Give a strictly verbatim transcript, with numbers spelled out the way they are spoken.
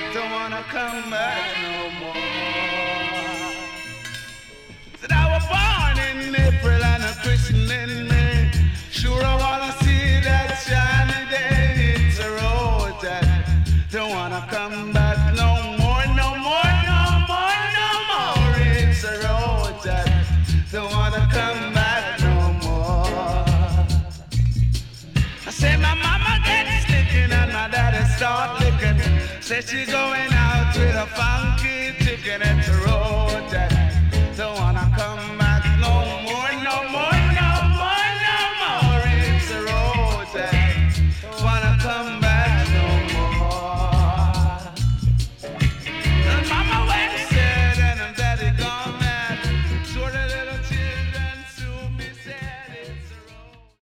don't wanna come back no more. Said I was born in April and a Christian in May. Sure I wanna see that shiny day. It's a road that don't wanna come back no more, no more, no more, no more. It's a road that don't wanna come back no more. I say my mama gets licking and my daddy start licking. Say she going out with a funky chicken and